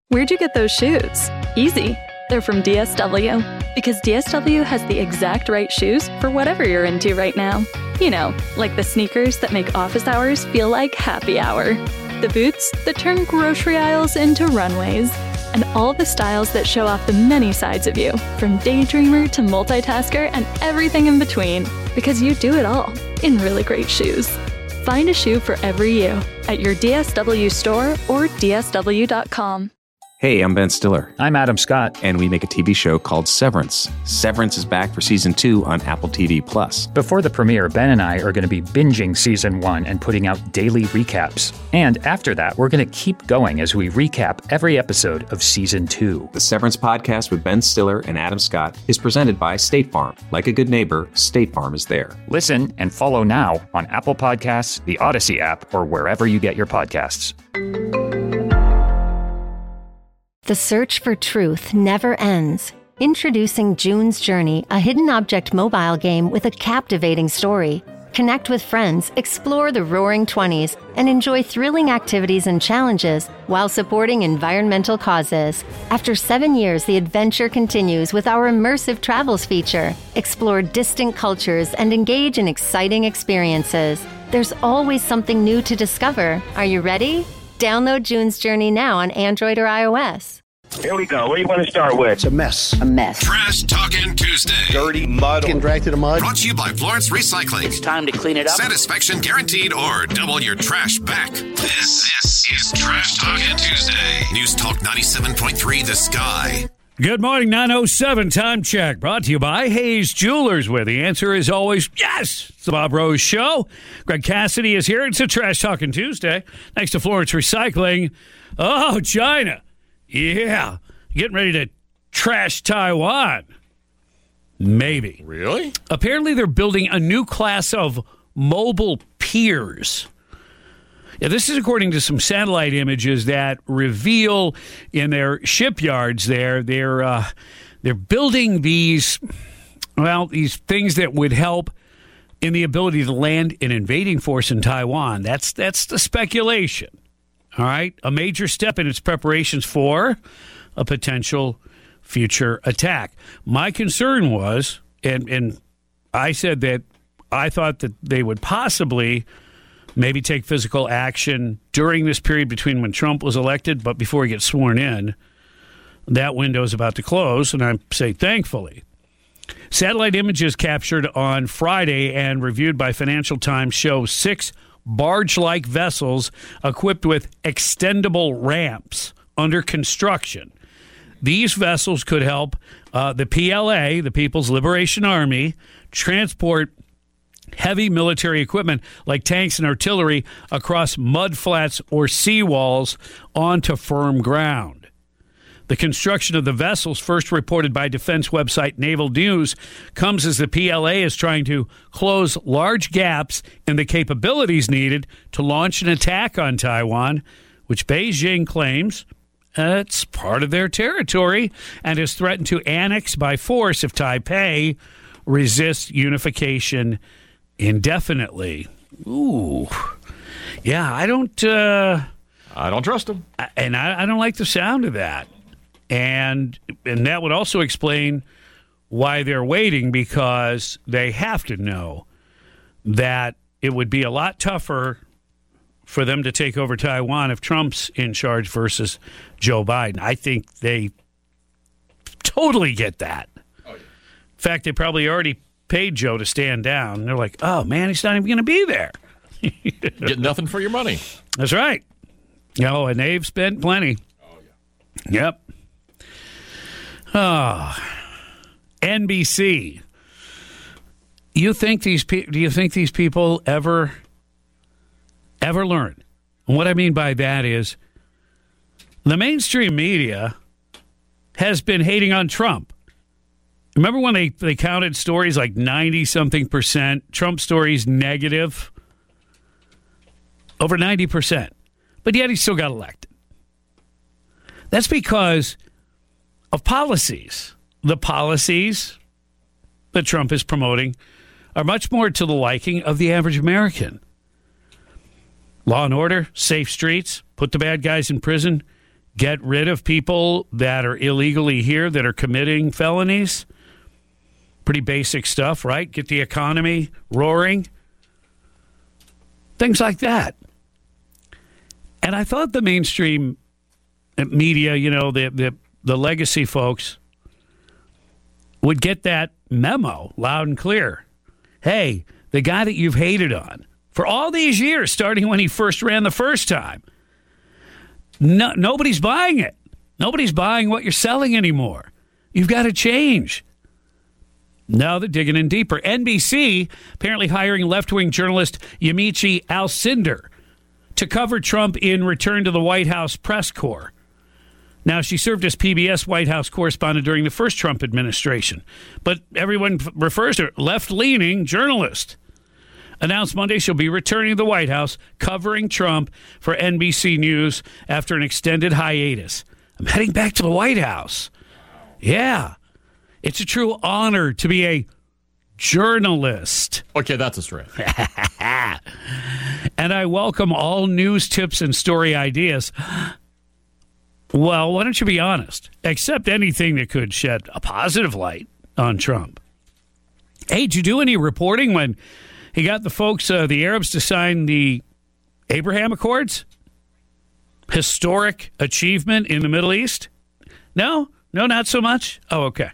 Where'd you get those shoes? Easy. They're from DSW. Because DSW has the exact right shoes for whatever you're into right now. You know, like the sneakers that make office hours feel like happy hour. The boots that turn grocery aisles into runways. And all the styles that show off the many sides of you, from daydreamer to multitasker and everything in between. Because you do it all in really great shoes. Find a shoe for every you at your DSW store or DSW.com. Hey, I'm Ben Stiller. I'm Adam Scott. And we make a TV show called Severance. Severance is back for Season 2 on Apple TV+. Before the premiere, Ben and I are going to be binging Season 1 and putting out daily recaps. And after that, we're going to keep going as we recap every episode of Season 2. The Severance podcast with Ben Stiller and Adam Scott is presented by State Farm. Like a good neighbor, State Farm is there. Listen and follow now on Apple Podcasts, the Odyssey app, or wherever you get your podcasts. The search for truth never ends. Introducing June's Journey, a hidden object mobile game with a captivating story. Connect with friends, explore the Roaring 20s, and enjoy thrilling activities and challenges while supporting environmental causes. After 7 years, the adventure continues with our immersive travels feature. Explore distant cultures and engage in exciting experiences. There's always something new to discover. Are you ready? Download June's Journey now on Android or iOS. Here we go. What do you want to start with? It's a mess. A mess. Trash Talking Tuesday. Dirty mud. Getting dragged through the mud. Brought to you by Florence Recycling. It's time to clean it up. Satisfaction guaranteed or double your trash back. This is Trash Talking Tuesday. News Talk 97.3 The Sky. Good morning, 9:07 time check. Brought to you by Hayes Jewelers, where the answer is always yes. It's the Bob Rose Show. Greg Cassidy is here. It's a Trash Talking Tuesday. Thanks to Florence Recycling. Oh, China. Yeah. Getting ready to trash Taiwan. Maybe. Really? Apparently they're building a new class of mobile piers. Yeah, this is according to some satellite images that reveal in their shipyards there, they're building these things that would help in the ability to land an invading force in Taiwan. That's the speculation. All right? A major step in its preparations for a potential future attack. My concern was, and I said that I thought that they would possibly maybe take physical action during this period between when Trump was elected, but before he gets sworn in. That window is about to close, and I say thankfully. Satellite images captured on Friday and reviewed by Financial Times show 6 barge-like vessels equipped with extendable ramps under construction. These vessels could help the PLA, the People's Liberation Army, transport heavy military equipment like tanks and artillery across mud flats or seawalls onto firm ground. The construction of the vessels, first reported by defense website Naval News, comes as the PLA is trying to close large gaps in the capabilities needed to launch an attack on Taiwan, which Beijing claims it's part of their territory and has threatened to annex by force if Taipei resists unification indefinitely. Ooh. Yeah, I don't trust them. And I don't like the sound of that. And that would also explain why they're waiting, because they have to know that it would be a lot tougher for them to take over Taiwan if Trump's in charge versus Joe Biden. I think they totally get that. Oh, yeah. In fact, they probably already paid Joe to stand down. They're like, oh, man, he's not even going to be there. Get nothing for your money. That's right. Oh, and they've spent plenty. Oh, yeah. Yep. Oh, NBC. Do you think these people ever learn? And what I mean by that is the mainstream media has been hating on Trump. Remember when they counted stories like 90-something%, Trump stories negative? Over 90%. But yet he still got elected. That's because of policies. The policies that Trump is promoting are much more to the liking of the average American. Law and order, safe streets, put the bad guys in prison, get rid of people that are illegally here that are committing felonies. Pretty basic stuff, right? Get the economy roaring. Things like that. And I thought the mainstream media, the legacy folks, would get that memo loud and clear. Hey, the guy that you've hated on for all these years, starting when he first ran the first time, nobody's buying it. Nobody's buying what you're selling anymore. You've got to change. Now they're digging in deeper. NBC apparently hiring left-wing journalist Yamiche Alcindor to cover Trump in return to the White House press corps. Now, she served as PBS White House correspondent during the first Trump administration, but everyone refers to her left-leaning journalist. Announced Monday she'll be returning to the White House, covering Trump for NBC News after an extended hiatus. I'm heading back to the White House. Yeah. It's a true honor to be a journalist. Okay, that's a stretch. And I welcome all news tips and story ideas. Well, why don't you be honest? Accept anything that could shed a positive light on Trump. Hey, did you do any reporting when he got the folks, the Arabs, to sign the Abraham Accords? Historic achievement in the Middle East? No? No, not so much? Oh, okay.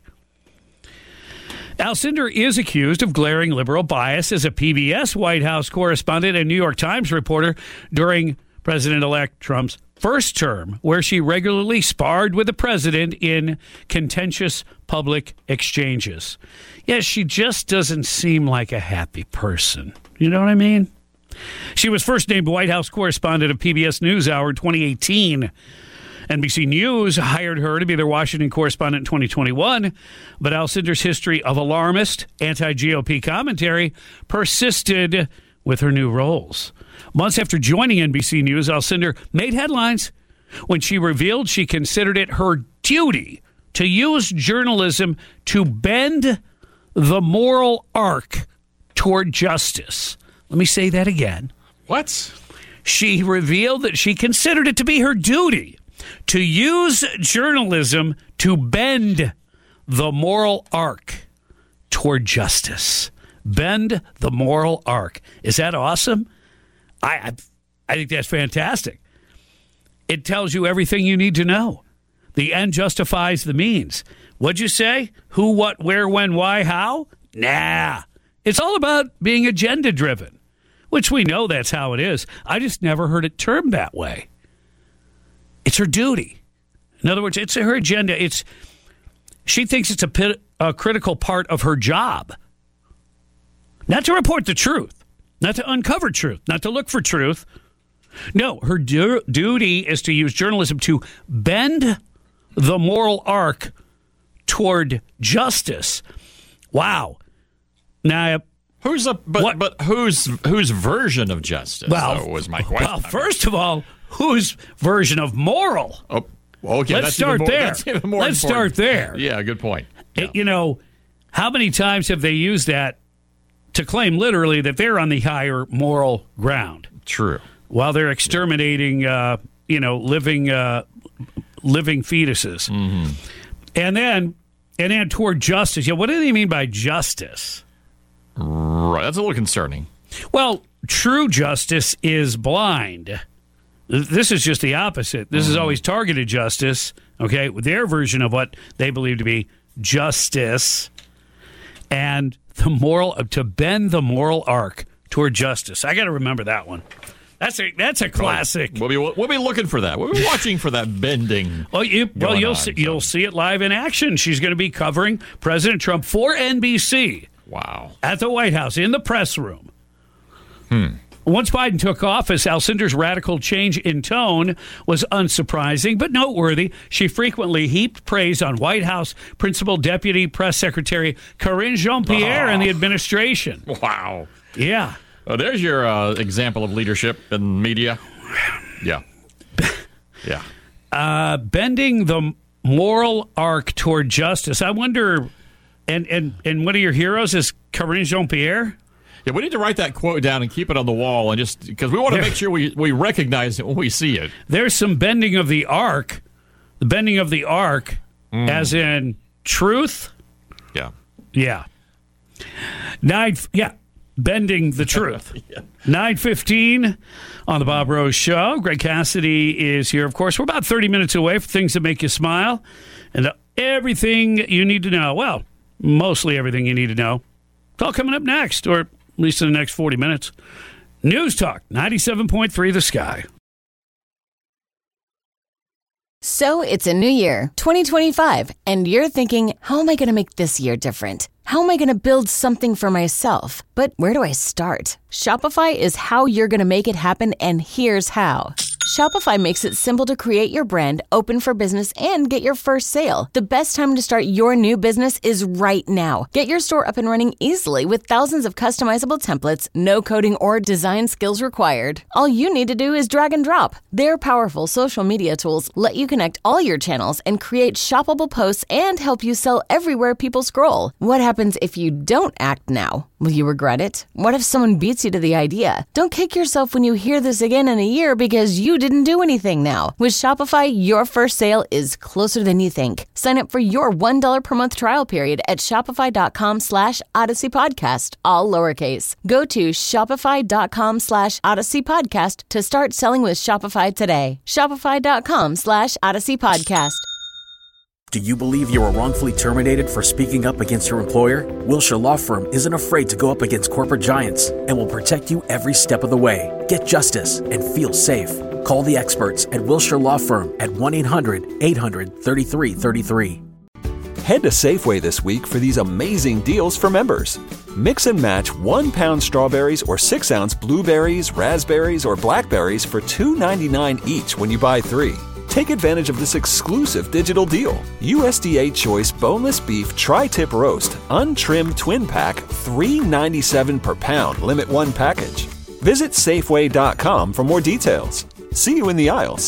Alcindor is accused of glaring liberal bias as a PBS White House correspondent and New York Times reporter during President-elect Trump's first term, where she regularly sparred with the president in contentious public exchanges. Yes, she just doesn't seem like a happy person. You know what I mean? She was first named White House correspondent of PBS NewsHour in 2018. NBC News hired her to be their Washington correspondent in 2021, but Alcindor's history of alarmist, anti-GOP commentary persisted with her new roles. Months after joining NBC News, Alcindor made headlines when she revealed she considered it her duty to use journalism to bend the moral arc toward justice. Let me say that again. What? She revealed that she considered it to be her duty to use journalism to bend the moral arc toward justice. Bend the moral arc. Is that awesome? I think that's fantastic. It tells you everything you need to know. The end justifies the means. What'd you say? Who, what, where, when, why, how? Nah. It's all about being agenda-driven, which we know that's how it is. I just never heard it termed that way. It's her duty. In other words, it's her agenda. She thinks it's a critical part of her job. Not to report the truth, not to uncover truth, not to look for truth. No, her duty is to use journalism to bend the moral arc toward justice. Wow. Now, whose version of justice? Well, was my question. Well, first of all, whose version of moral? Oh, okay. Let's start there. That's even more Let's important. start there. Yeah, good point. Yeah. You know, how many times have they used that to claim literally that they're on the higher moral ground? True. While they're exterminating, living fetuses. Mm-hmm. And then toward justice. Yeah, what do they mean by justice? Right, that's a little concerning. Well, true justice is blind. This is just the opposite. This is always targeted justice, okay, with their version of what they believe to be justice, and to bend the moral arc toward justice. I got to remember that one. That's a classic. We'll be looking for that. We'll be watching for that bending. You'll see it live in action. She's going to be covering President Trump for NBC. Wow. At the White House, in the press room. Once Biden took office, Alcindor's radical change in tone was unsurprising, but noteworthy. She frequently heaped praise on White House Principal Deputy Press Secretary Karine Jean-Pierre and the administration. Wow. Yeah. There's your example of leadership in media. Yeah. Yeah. Bending the moral arc toward justice. I wonder, and one of your heroes is Karine Jean-Pierre? Yeah, we need to write that quote down and keep it on the wall, and just because we want to make sure we recognize it when we see it. There's some bending of the arc The bending of the arc, as in truth. Yeah. Yeah. Bending the truth. 9:15 on the Bob Rose Show. Greg Cassidy is here, of course. We're about 30 minutes away for things that make you smile and everything you need to know. Well, mostly everything you need to know. It's all coming up next, or at least in the next 40 minutes. News Talk 97.3 The Sky. So it's a new year, 2025, and you're thinking, how am I going to make this year different? How am I going to build something for myself? But where do I start? Shopify is how you're going to make it happen, and here's how. Shopify makes it simple to create your brand, open for business, and get your first sale. The best time to start your new business is right now. Get your store up and running easily with thousands of customizable templates, no coding or design skills required. All you need to do is drag and drop. Their powerful social media tools let you connect all your channels and create shoppable posts and help you sell everywhere people scroll. What happens if you don't act now? Will you regret it? What if someone beats you to the idea? Don't kick yourself when you hear this again in a year because you didn't do anything now. With Shopify, your first sale is closer than you think. Sign up for your $1 per month trial period at shopify.com/Odyssey Podcast, all lowercase. Go to shopify.com/Odyssey Podcast to start selling with Shopify today. Shopify.com/Odyssey Podcast. Do you believe you were wrongfully terminated for speaking up against your employer? Wilshire Law Firm isn't afraid to go up against corporate giants and will protect you every step of the way. Get justice and feel safe. Call the experts at Wilshire Law Firm at 1-800-800-3333. Head to Safeway this week for these amazing deals for members. Mix and match 1 pound strawberries or 6 ounce blueberries, raspberries, or blackberries for $2.99 each when you buy 3. Take advantage of this exclusive digital deal. USDA Choice Boneless Beef Tri-Tip Roast, Untrimmed Twin Pack, $3.97 per pound, limit 1 package. Visit Safeway.com for more details. See you in the aisles.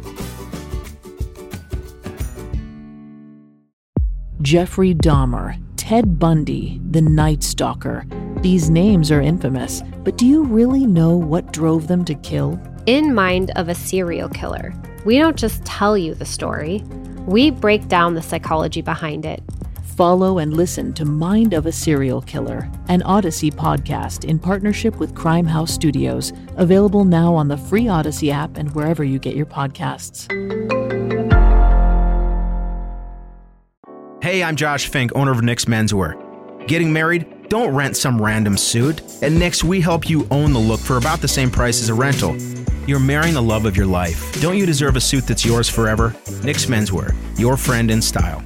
Jeffrey Dahmer, Ted Bundy, the Night Stalker. These names are infamous, but do you really know what drove them to kill? In Mind of a Serial Killer, we don't just tell you the story, we break down the psychology behind it. Follow and listen to Mind of a Serial Killer, an Odyssey podcast in partnership with Crime House Studios, available now on the free Odyssey app and wherever you get your podcasts. Hey, I'm Josh Fink, owner of Nick's Menswear. Getting married? Don't rent some random suit. At Nick's, we help you own the look for about the same price as a rental. You're marrying the love of your life. Don't you deserve a suit that's yours forever? Nick's Menswear, your friend in style.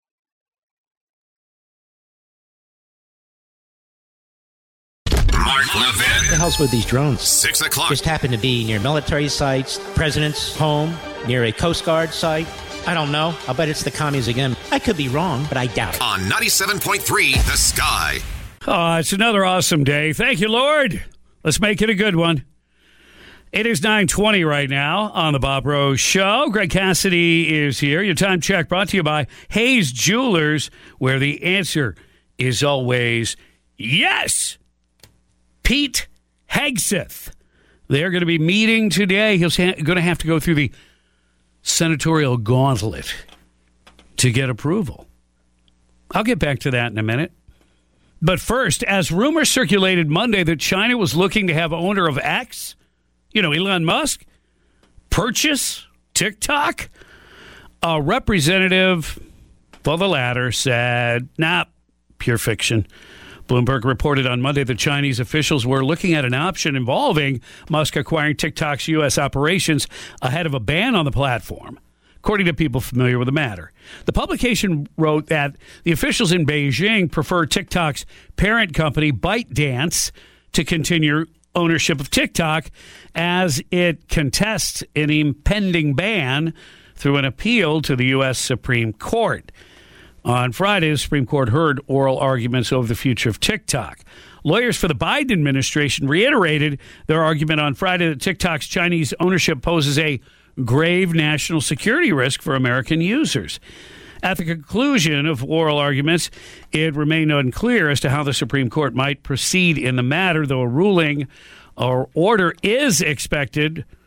Mark Levin. What the hell's with these drones? 6 o'clock. Just happen to be near military sites, president's home, near a Coast Guard site. I don't know. I'll bet it's the commies again. I could be wrong, but I doubt it. On 97.3 The Sky. Oh, it's another awesome day. Thank you, Lord. Let's make it a good one. It is 9:20 right now on the Bob Rose Show. Greg Cassidy is here. Your time check brought to you by Hayes Jewelers, where the answer is always yes. Pete Hegseth. They're going to be meeting today. He's going to have to go through the senatorial gauntlet to get approval. I'll get back to that in a minute. But first, as rumors circulated Monday that China was looking to have owner of X, Elon Musk, purchase TikTok, a representative for the latter said, nah, pure fiction. Bloomberg reported on Monday that Chinese officials were looking at an option involving Musk acquiring TikTok's U.S. operations ahead of a ban on the platform, according to people familiar with the matter. The publication wrote that the officials in Beijing prefer TikTok's parent company, ByteDance, to continue ownership of TikTok as it contests an impending ban through an appeal to the U.S. Supreme Court. On Friday, the Supreme Court heard oral arguments over the future of TikTok. Lawyers for the Biden administration reiterated their argument on Friday that TikTok's Chinese ownership poses a grave national security risk for American users. At the conclusion of oral arguments, it remained unclear as to how the Supreme Court might proceed in the matter, though a ruling or order is expected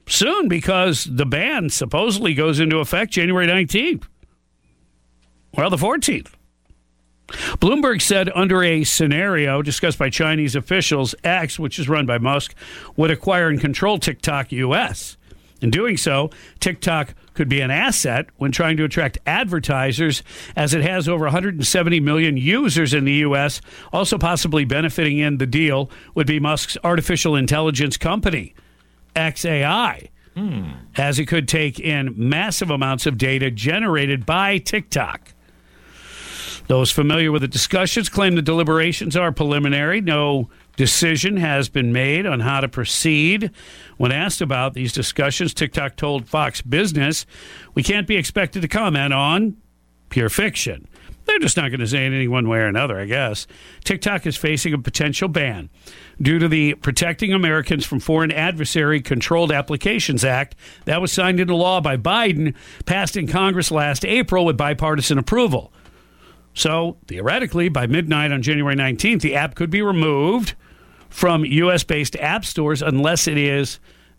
soon because the ban supposedly goes into effect January 19th. Well, the 14th. Bloomberg said under a scenario discussed by Chinese officials, X, which is run by Musk, would acquire and control TikTok US. In doing so, TikTok could be an asset when trying to attract advertisers, as it has over 170 million users in the U.S. Also possibly benefiting in the deal would be Musk's artificial intelligence company, XAI, as it could take in massive amounts of data generated by TikTok. Those familiar with the discussions claim the deliberations are preliminary. No decision has been made on how to proceed. When asked about these discussions, TikTok told Fox Business, "We can't be expected to comment on pure fiction." They're just not going to say anything one way or another, I guess. TikTok is facing a potential ban due to the Protecting Americans from Foreign Adversary Controlled Applications Act that was signed into law by Biden, passed in Congress last April with bipartisan approval. So, theoretically, by midnight on January 19th, the app could be removed from U.S.-based app stores unless it is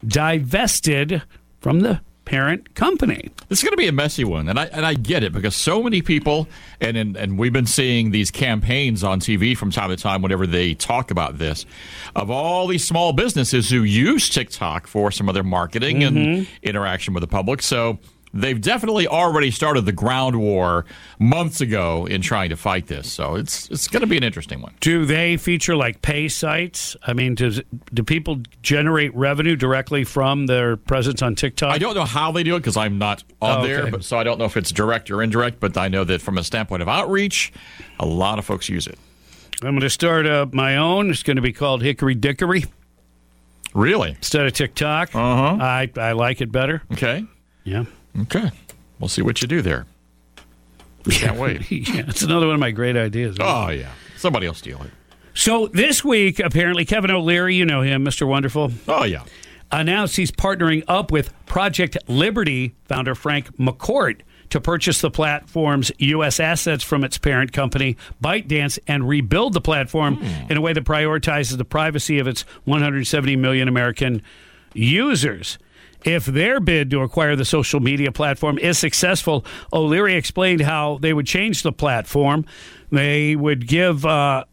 divested from the parent company. This is going to be a messy one, and I get it, because so many people, and we've been seeing these campaigns on TV from time to time whenever they talk about this, of all these small businesses who use TikTok for some of their marketing and interaction with the public. So they've definitely already started the ground war months ago in trying to fight this. So it's going to be an interesting one. Do they feature like pay sites? I mean, do people generate revenue directly from their presence on TikTok? I don't know how they do it because I'm not on there, so I don't know if it's direct or indirect, but I know that from a standpoint of outreach, a lot of folks use it. I'm going to start my own. It's going to be called Hickory Dickory. Really? Instead of TikTok. I like it better. Okay. Yeah. Okay. We'll see what you do there. Can't wait. Yeah, it's another one of my great ideas. Oh, yeah. Somebody will steal it. So this week, apparently, Kevin O'Leary, you know him, Mr. Wonderful. Oh, yeah. Announced he's partnering up with Project Liberty founder Frank McCourt to purchase the platform's U.S. assets from its parent company, ByteDance, and rebuild the platform in a way that prioritizes the privacy of its 170 million American users. If their bid to acquire the social media platform is successful, O'Leary explained how they would change the platform. They would give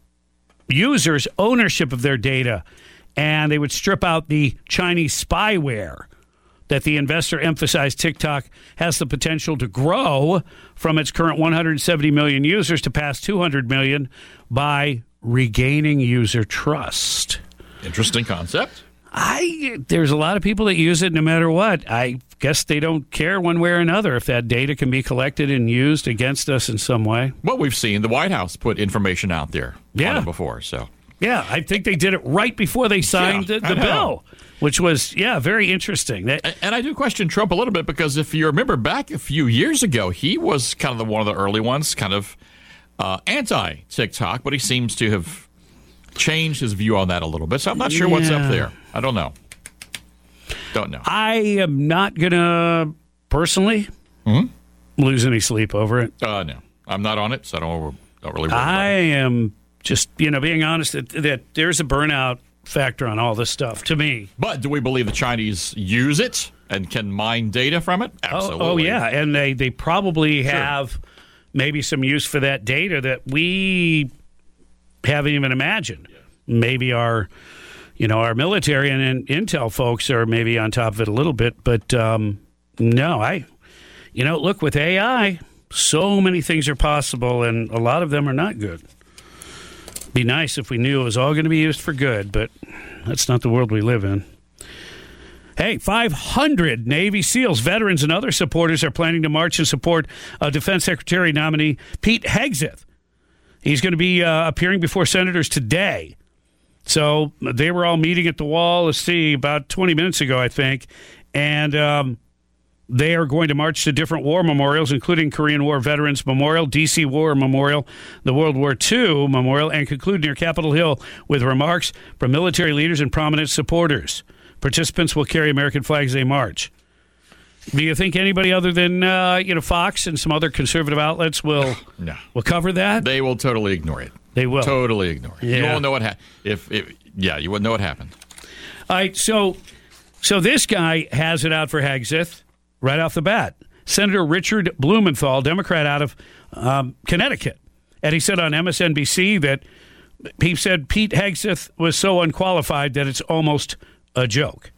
users ownership of their data, and they would strip out the Chinese spyware that the investor emphasized TikTok has the potential to grow from its current 170 million users to past 200 million by regaining user trust. Interesting concept. There's a lot of people that use it no matter what. I guess they don't care one way or another if that data can be collected and used against us in some way. Well, we've seen the White House put information out there on it before. So yeah, I think they did it right before they signed the bill, which was, very interesting. And I do question Trump a little bit because if you remember back a few years ago, he was kind of one of the early ones, kind of anti-TikTok, but he seems to have changed his view on that a little bit. So I'm not sure what's up there. I don't know. Don't know. I am not going to personally lose any sleep over it. No. I'm not on it, so I don't really worry I about it. am just, being honest that there's a burnout factor on all this stuff to me. But do we believe the Chinese use it and can mine data from it? Absolutely. Oh yeah. And they probably have maybe some use for that data that we haven't even imagined. Yeah. Maybe our military and intel folks are maybe on top of it a little bit, but no, look, with AI, so many things are possible, and a lot of them are not good. Be nice if we knew it was all going to be used for good, but that's not the world we live in. Hey, 500 Navy SEALs, veterans, and other supporters are planning to march in support of Defense Secretary nominee Pete Hegseth. He's going to be appearing before senators today. So they were all meeting at the wall, about 20 minutes ago, I think. And they are going to march to different war memorials, including Korean War Veterans Memorial, D.C. War Memorial, the World War II Memorial, and conclude near Capitol Hill with remarks from military leaders and prominent supporters. Participants will carry American flags as they march. Do you think anybody other than Fox and some other conservative outlets will cover that? They will totally ignore it. They will totally ignore it. Yeah. You won't know what happened. You wouldn't know what happened. All right. So So this guy has it out for Hegseth right off the bat. Senator Richard Blumenthal, Democrat out of Connecticut. And he said on MSNBC that he said Pete Hegseth was so unqualified that it's almost a joke.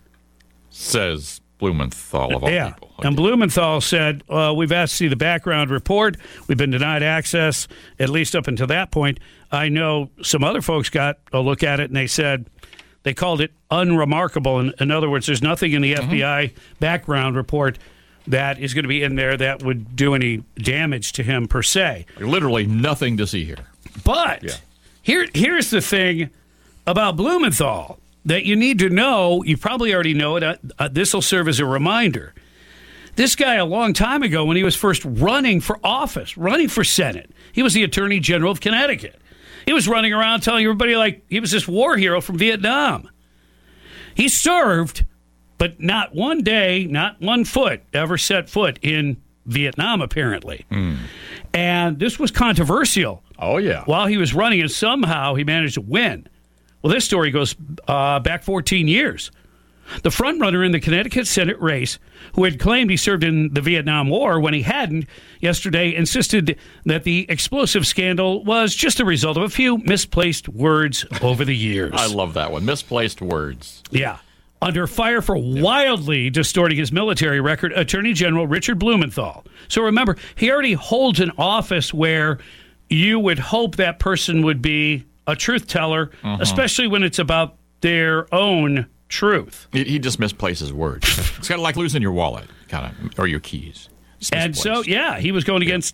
Says Blumenthal of all people. Okay. And Blumenthal said, we've asked to see the background report. We've been denied access, at least up until that point. I know some other folks got a look at it, and they said they called it unremarkable. In other words, there's nothing in the FBI background report that is going to be in there that would do any damage to him per se. Literally nothing to see here. But here's the thing about Blumenthal that you need to know. You probably already know it. This will serve as a reminder. This guy, a long time ago, when he was first running for office, running for Senate, he was the Attorney General of Connecticut. He was running around telling everybody like he was this war hero from Vietnam. He served, but not one day, not 1 foot, ever set foot in Vietnam, apparently. And this was controversial. Oh, yeah. While he was running, and somehow he managed to win. Well, this story goes back 14 years. The frontrunner in the Connecticut Senate race, who had claimed he served in the Vietnam War when he hadn't, yesterday insisted that the explosive scandal was just a result of a few misplaced words over the years. I love that one. Misplaced words. Yeah. Under fire for wildly distorting his military record, Attorney General Richard Blumenthal. So remember, he already holds an office where you would hope that person would be a truth teller, especially when it's about their own truth. He just misplaces words. It's kind of like losing your wallet, or your keys. And so, he was going against,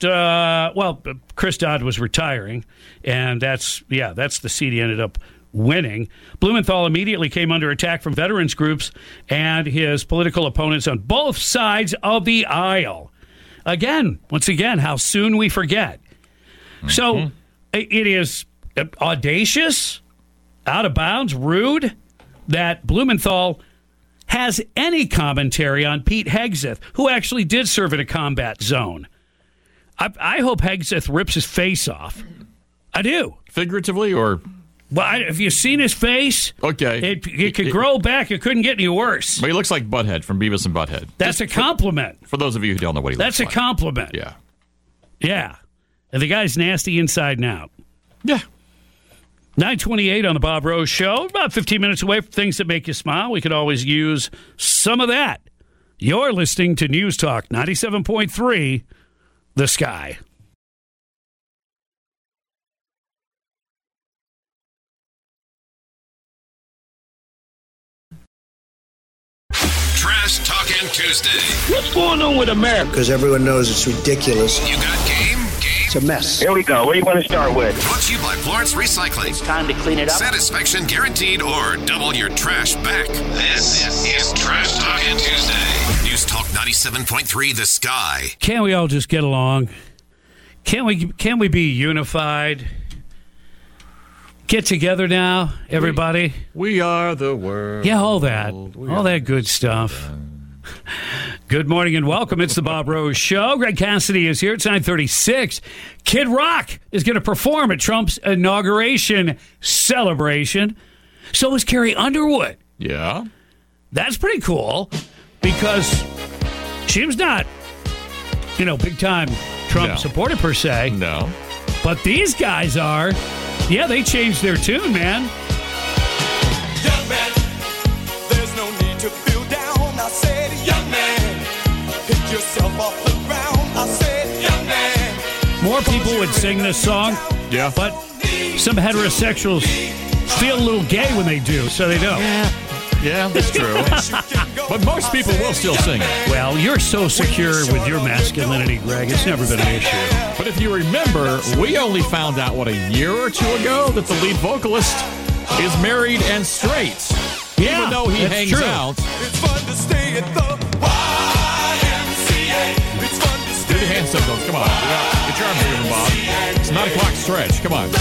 Chris Dodd was retiring, and that's the seat he ended up winning. Blumenthal immediately came under attack from veterans groups and his political opponents on both sides of the aisle. Once again, how soon we forget. So it is audacious, out of bounds, rude that Blumenthal has any commentary on Pete Hegseth, who actually did serve in a combat zone. I hope Hegseth rips his face off. I do. Figuratively or... Well, have you seen his face? Okay. It could grow back. It couldn't get any worse. But he looks like Butthead from Beavis and Butthead. That's a compliment. For those of you who don't know what he looks like. That's a compliment. Yeah. Yeah. And the guy's nasty inside and out. Yeah. 9:28 on the Bob Rose Show. About 15 minutes away from things that make you smile. We could always use some of that. You're listening to News Talk 97.3, The Sky. Trash Talking Tuesday. What's going on with America? Because everyone knows it's ridiculous. You got game? It's a mess. Here we go. What do you want to start with? Brought to you by Florence Recycling. It's time to clean it up. Satisfaction guaranteed or double your trash back. This is Trash Talking Tuesday. News Talk 97.3 The Sky. Can't we all just get along? Can't we be unified? Get together now, everybody. We are the world. Yeah, all that good stuff. Good morning and welcome. It's the Bob Rose Show. Greg Cassidy is here. It's 9:36. Kid Rock is going to perform at Trump's inauguration celebration. So is Carrie Underwood. Yeah. That's pretty cool because she was not, big-time Trump supporter per se. No. But these guys are. Yeah, they changed their tune, man. Young man, there's no need to feel down. I said, young man, pick yourself off the ground. I said, young man. More people would sing this song. Yeah. But some heterosexuals feel a little gay when they do, so they don't. Yeah, that's true. But most people will still sing it. Well, you're so secure with your masculinity, Greg. It's never been an issue. But if you remember, we only found out, a year or two ago that the lead vocalist is married and straight. Yeah, even though he hangs out. It's fun to stay at the YMCA. It's fun to stay. Do the hand signals. Come on. Get your arms moving, Bob. It's 9 o'clock stretch. Come on.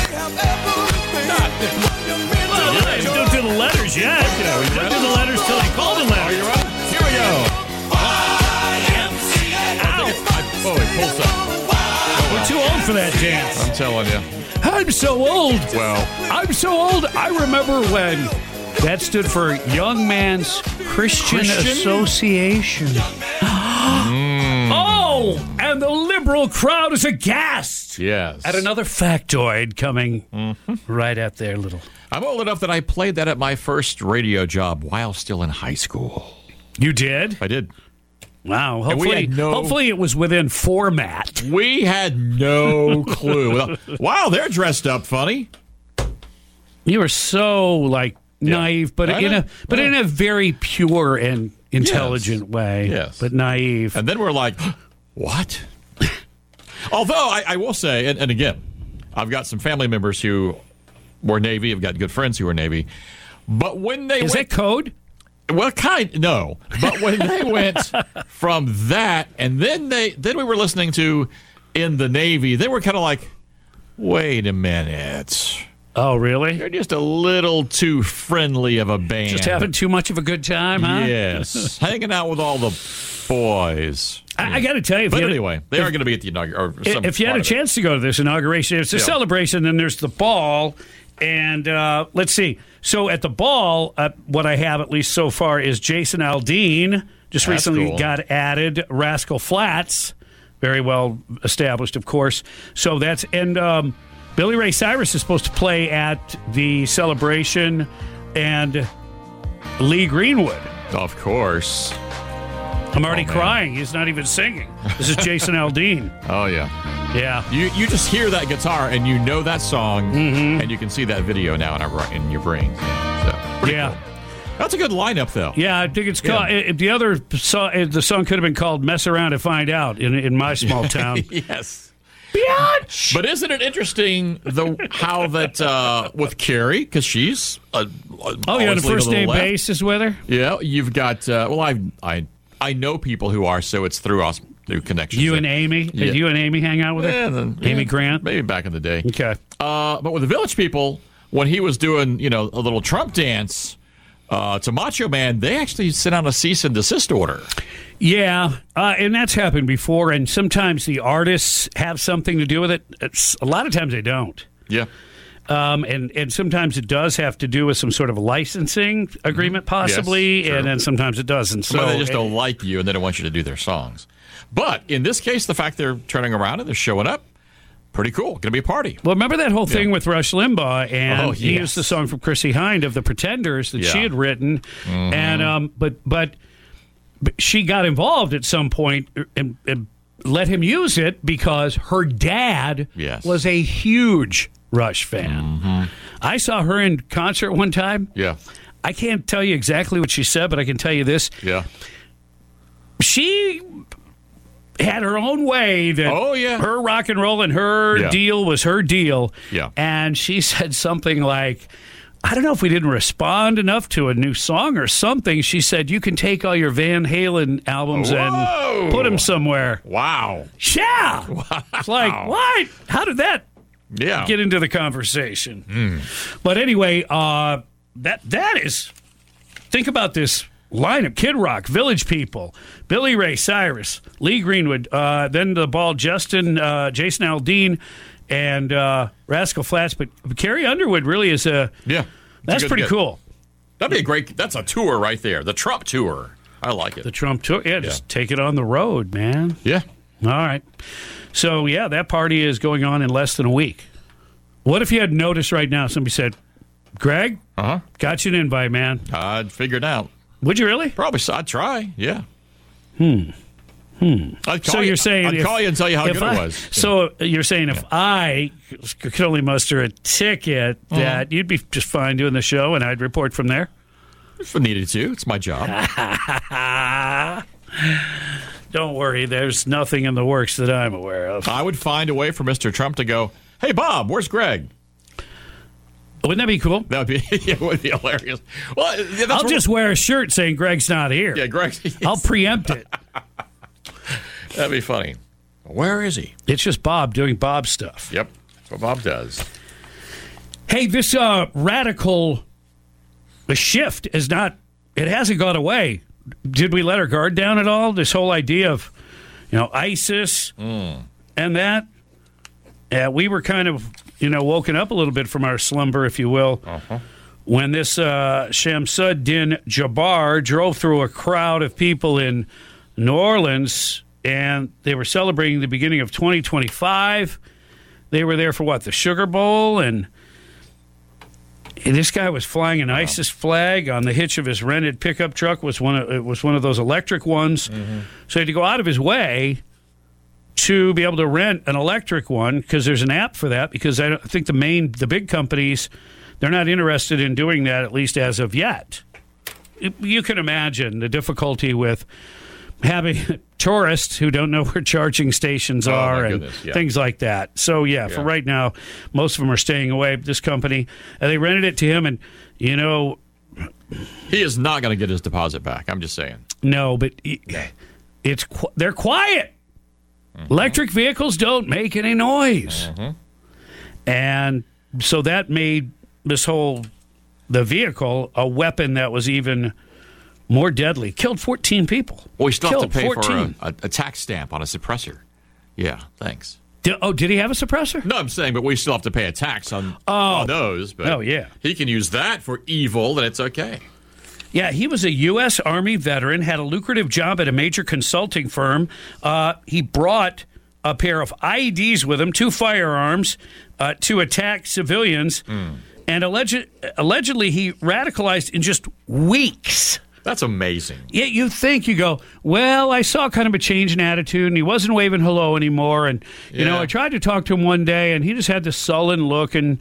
Don't do the letters yet. Don't do the letters till they call the letters. Are you ready? Here we go. Pulls up. We're too old for that dance. I'm telling you. I'm so old. Well. I'm so old. I remember when That stood for Young Man's Christian Association. Oh, and the liberal crowd is aghast. Yes. At another factoid coming right at their little... I'm old enough that I played that at my first radio job while still in high school. You did? I did. Wow. Hopefully it was within format. We had no clue. Wow, they're dressed up funny. You were so, naive, but in a very pure and intelligent way. Yes. But naive. And then we're like, what? Although, I will say, and again, I've got some family members who were Navy. I've got good friends who were Navy. But when they Is that code? Well, no. But when they went from that, and then we were listening to In the Navy, they were kind of like, wait a minute. Oh, really? They're just a little too friendly of a band. Just having too much of a good time, huh? Yes. Hanging out with all the boys. I got to tell you. But anyway, they are going to be at the inauguration. If you had a chance to go to this inauguration, it's a celebration, then there's the ball. And let's see. So at the ball, what I have at least so far is Jason Aldean. Just recently got added. Rascal Flatts, very well established, of course. So that's and Billy Ray Cyrus is supposed to play at the celebration, and Lee Greenwood. Of course. I'm already crying. He's not even singing. This is Jason Aldean. Oh, yeah. Yeah. You just hear that guitar, and you know that song, and you can see that video now in your brain. So, cool. That's a good lineup, though. Yeah, I think it's called. The other song, the song could have been called "Mess Around and Find Out" in my small town. Yes. Biatch! But isn't it interesting how that with Carrie, because she's on a first name basis with her. Yeah, you've got. I know people who are, so it's through us. Through connections. You and Amy? Yeah. Did you and Amy hang out with her? Amy Grant? Maybe back in the day. Okay. But with the Village People, when he was doing, a little Trump dance to Macho Man, they actually sent out a cease and desist order. Yeah, and that's happened before, and sometimes the artists have something to do with it. A lot of times they don't. Yeah. And sometimes it does have to do with some sort of licensing agreement, possibly, yes, and then sometimes it doesn't. So they just don't like you, and they don't want you to do their songs. But in this case, the fact they're turning around and they're showing up, pretty cool. Going to be a party. Well, remember that whole thing with Rush Limbaugh, and he used the song from Chrissie Hynde of The Pretenders that she had written, and but she got involved at some point and let him use it because her dad was a huge Rush fan. I saw her in concert one time. Yeah. I can't tell you exactly what she said, but I can tell you this. Yeah. She had her own way that her rock and roll and her deal was her deal. Yeah. And she said something like, I don't know if we didn't respond enough to a new song or something. She said, you can take all your Van Halen albums and put them somewhere. Wow. Yeah. Wow. It's like, what? How did that get into the conversation? But anyway, that is, think about this lineup: Kid Rock, Village People, Billy Ray Cyrus, Lee Greenwood, then the ball, Jason Aldean, and Rascal Flatts. But Carrie Underwood really is that's pretty cool. That'd be that's a tour right there. The Trump tour. I like it. The Trump tour. Yeah, just take it on the road, man. Yeah. All right. So, that party is going on in less than a week. What if you had noticed right now, somebody said, Greg, got you an invite, man. I'd figure it out. Would you really? Probably. I'd try. Yeah. I'd call you and tell you how good it was. So you're saying if I could only muster a ticket, that you'd be just fine doing the show, and I'd report from there? If I needed to. It's my job. Don't worry. There's nothing in the works that I'm aware of. I would find a way for Mr. Trump to go, hey, Bob, where's Greg? Wouldn't that be cool? That would be, it would be hilarious. Well, I'll just wear a shirt saying Greg's not here. Yeah, Greg. I'll preempt it. That'd be funny. Where is he? It's just Bob doing Bob stuff. Yep. That's what Bob does. Hey, this radical shift is not, it hasn't gone away. Did we let our guard down at all? This whole idea of, ISIS and that. Yeah, we were kind of, woken up a little bit from our slumber, if you will. when this Shamsuddin Jabbar drove through a crowd of people in New Orleans, and they were celebrating the beginning of 2025. They were there for what? The Sugar Bowl, and this guy was flying an ISIS flag on the hitch of his rented pickup truck. It was one of those electric ones. Mm-hmm. So he had to go out of his way to be able to rent an electric one, because there's an app for that, because I think the big companies, they're not interested in doing that, at least as of yet. You can imagine the difficulty with having tourists who don't know where charging stations are and things like that. So, for right now, most of them are staying away. This company, they rented it to him, and, he is not going to get his deposit back. I'm just saying. No, but they're quiet. Mm-hmm. Electric vehicles don't make any noise. Mm-hmm. And so that made the vehicle a weapon that was even more deadly. Killed 14 people. Well, we still have to pay 14. for a tax stamp on a suppressor. Yeah, thanks. Did he have a suppressor? No, I'm saying, but we still have to pay a tax on those. But he can use that for evil, then it's okay. Yeah, he was a U.S. Army veteran, had a lucrative job at a major consulting firm. He brought a pair of IEDs with him, 2 firearms, to attack civilians. And allegedly he radicalized in just weeks. That's amazing. Yeah, you go, well, I saw kind of a change in attitude, and he wasn't waving hello anymore. And, I tried to talk to him one day, and he just had this sullen look. And,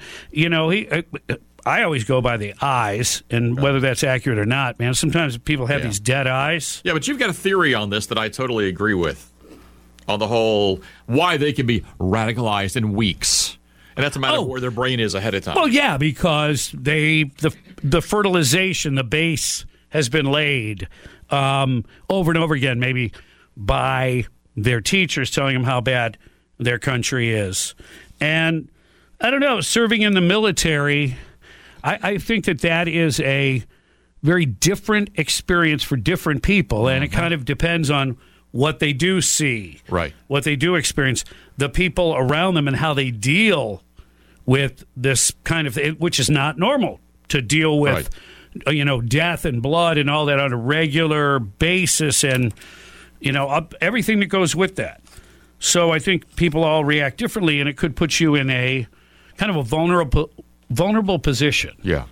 I always go by the eyes, and whether that's accurate or not, man. Sometimes people have these dead eyes. Yeah, but you've got a theory on this that I totally agree with, on the whole why they can be radicalized in weeks. And that's a matter of where their brain is ahead of time. Well, yeah, because the fertilization, the base has been laid over and over again, maybe by their teachers telling them how bad their country is. And I don't know, serving in the military, I think that is a very different experience for different people, and it kind of depends on what they do see, what they do experience, the people around them, and how they deal with this kind of thing, which is not normal to deal with, death and blood and all that on a regular basis, and everything that goes with that. So I think people all react differently, and it could put you in a kind of a vulnerable position. Yeah.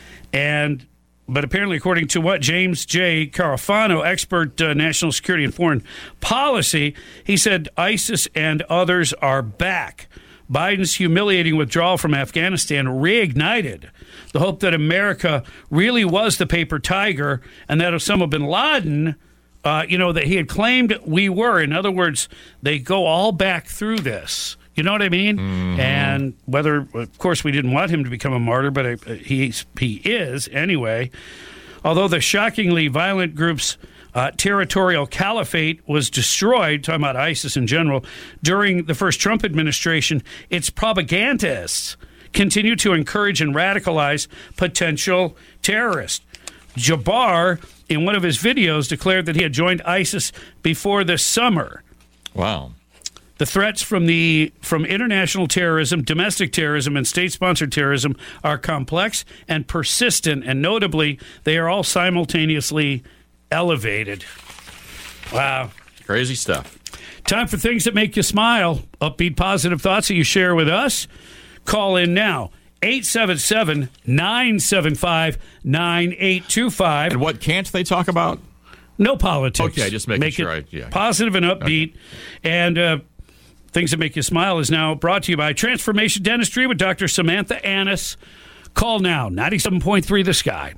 But apparently, according to what James J. Carafano, expert national security and foreign policy, he said ISIS and others are back. Biden's humiliating withdrawal from Afghanistan reignited the hope that America really was the paper tiger, and that Osama bin Laden, that he had claimed we were. In other words, they go all back through this. You know what I mean? Mm-hmm. And whether, of course, we didn't want him to become a martyr, but he is anyway. Although the shockingly violent group's territorial caliphate was destroyed, talking about ISIS in general, during the first Trump administration, its propagandists continue to encourage and radicalize potential terrorists. Jabbar, in one of his videos, declared that he had joined ISIS before this summer. Wow. The threats from international terrorism, domestic terrorism, and state-sponsored terrorism are complex and persistent, and notably, they are all simultaneously elevated. Wow. Crazy stuff. Time for things that make you smile. Upbeat, positive thoughts that you share with us. Call in now. 877-975-9825. And what can't they talk about? No politics. Okay, just making sure. Positive and upbeat. Okay. And Things That Make You Smile is now brought to you by Transformation Dentistry with Dr. Samantha Annis. Call now, 97.3 The Sky.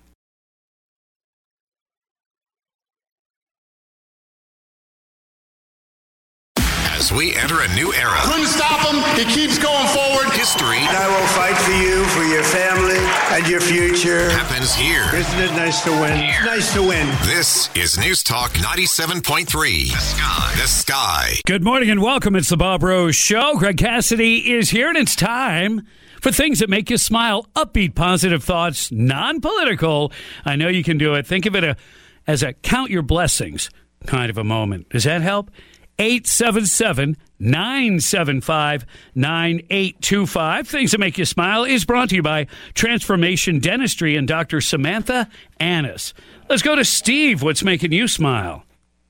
As we enter a new era. Couldn't stop him. He keeps going forward. History. I will fight for you, for your family, and your future. Happens here. Isn't it nice to win? It's nice to win. This is News Talk 97.3. The Sky. The Sky. Good morning and welcome. It's the Bob Rose Show. Greg Cassidy is here, and it's time for Things That Make You Smile. Upbeat, positive thoughts, non-political. I know you can do it. Think of it as a count your blessings kind of a moment. Does that help? 877-975-9825. Things that make you smile is brought to you by Transformation Dentistry and Dr. Samantha Annis. Let's go to Steve. What's making you smile?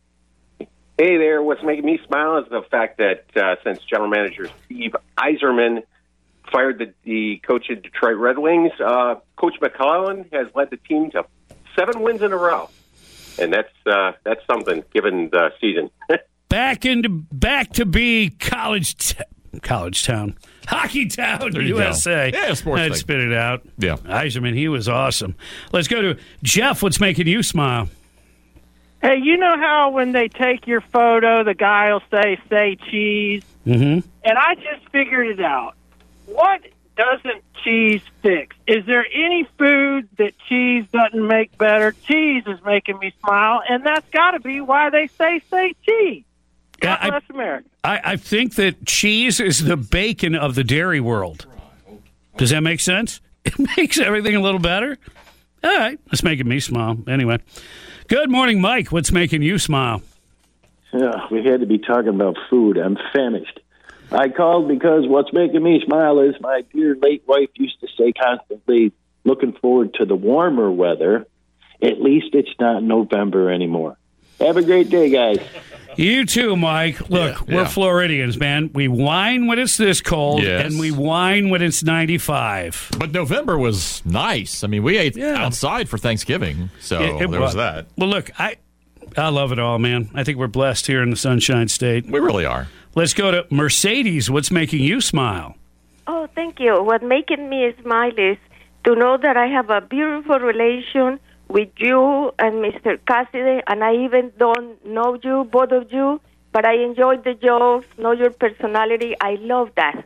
Hey there. What's making me smile is the fact that since General Manager Steve Yzerman fired the coach of Detroit Red Wings, Coach McClellan has led the team to 7 wins in a row. And that's something, given the season. back to be college town, hockey town, USA. Yeah, sports. I'd spit it out. Yeah, Yzerman, he was awesome. Let's go to Jeff. What's making you smile? Hey, you know how when they take your photo, the guy will say cheese? Mm-hmm. And I just figured it out. What doesn't cheese fix? Is there any food that cheese doesn't make better? Cheese is making me smile, and that's got to be why they say cheese. God bless America. I think that cheese is the bacon of the dairy world. Does that make sense? It makes everything a little better. All right, that's making me smile. Anyway, good morning, Mike. What's making you smile? Yeah, we had to be talking about food. I'm famished. I called because what's making me smile is my dear late wife used to say constantly, looking forward to the warmer weather. At least it's not November anymore. Have a great day, guys. You too, Mike. Look, we're Floridians, man. We whine when it's this cold, and we whine when it's 95. But November was nice. I mean, we ate outside for Thanksgiving, so there was that. Well, look, I love it all, man. I think we're blessed here in the Sunshine State. We really are. Let's go to Mercedes. What's making you smile? Oh, thank you. What making me smile is to know that I have a beautiful relation with you and Mr. Cassidy, and I even don't know you, both of you, but I enjoy the jokes, know your personality. I love that.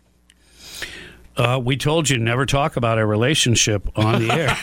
We told you never talk about a relationship on the air.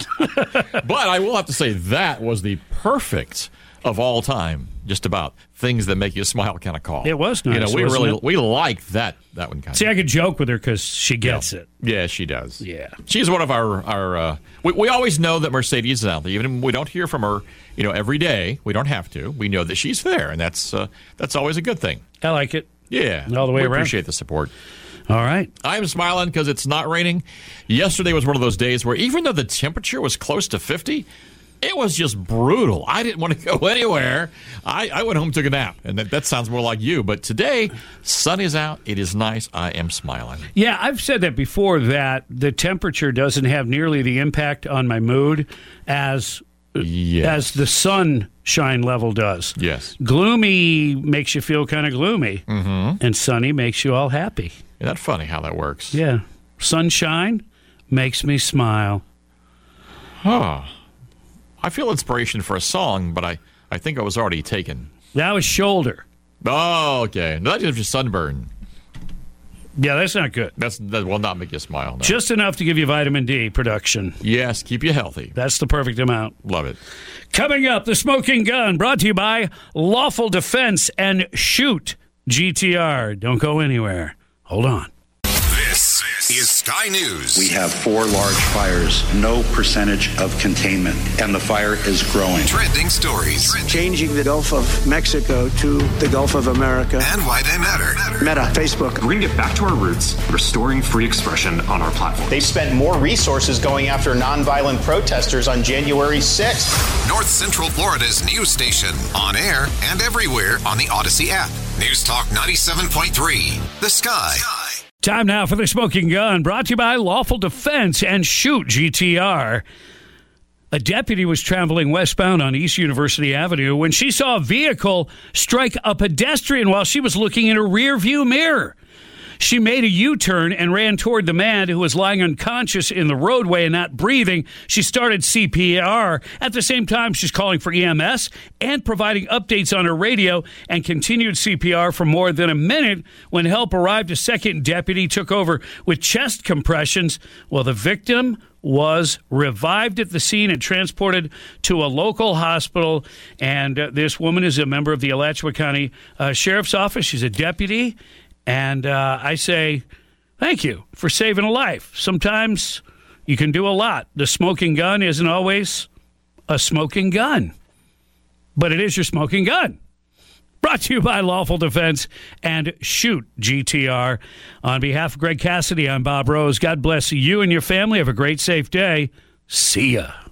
But I will have to say that was the perfect of all time, just about things that make you smile kind of call. It was nice. We liked that one kind of. See, I could joke with her because she gets it. Yeah, she does. Yeah. She's one of our we always know that Mercedes is out there. Even if we don't hear from her, every day, we don't have to. We know that she's there, and that's always a good thing. I like it. Yeah. All the way we around. Appreciate the support. All right. I'm smiling because it's not raining. Yesterday was one of those days where even though the temperature was close to 50, it was just brutal. I didn't want to go anywhere. I went home and took a nap, and that sounds more like you. But today, sun is out. It is nice. I am smiling. Yeah, I've said that before, that the temperature doesn't have nearly the impact on my mood as the sunshine level does. Yes. Gloomy makes you feel kind of gloomy, Mm-hmm. and sunny makes you all happy. Isn't that funny how that works? Yeah. Sunshine makes me smile. Huh. I feel inspiration for a song, but I think I was already taken. That was shoulder. Oh, okay. No, that's just sunburn. Yeah, that's not good. That will not make you smile. No. Just enough to give you vitamin D production. Yes, keep you healthy. That's the perfect amount. Love it. Coming up, The Smoking Gun, brought to you by Lawful Defense and Shoot GTR. Don't go anywhere. Hold on. This is Sky News. We have 4 large fires, no percentage of containment, and the fire is growing. Trending stories. Changing the Gulf of Mexico to the Gulf of America. And why they matter. Meta, Facebook. We're going to get back to our roots, restoring free expression on our platform. They spent more resources going after nonviolent protesters on January 6th. North Central Florida's news station, on air and everywhere on the Odyssey app. News Talk 97.3, The Sky. Time now for The Smoking Gun, brought to you by Lawful Defense and Shoot GTR. A deputy was traveling westbound on East University Avenue when she saw a vehicle strike a pedestrian while she was looking in her rearview mirror. She made a U-turn and ran toward the man who was lying unconscious in the roadway and not breathing. She started CPR. At the same time, she's calling for EMS and providing updates on her radio, and continued CPR for more than a minute. When help arrived, a second deputy took over with chest compressions. Well, the victim was revived at the scene and transported to a local hospital. And this woman is a member of the Alachua County Sheriff's Office. She's a deputy. And I say, thank you for saving a life. Sometimes you can do a lot. The smoking gun isn't always a smoking gun, but it is your smoking gun. Brought to you by Lawful Defense and Shoot GTR. On behalf of Greg Cassidy, I'm Bob Rose. God bless you and your family. Have a great, safe day. See ya.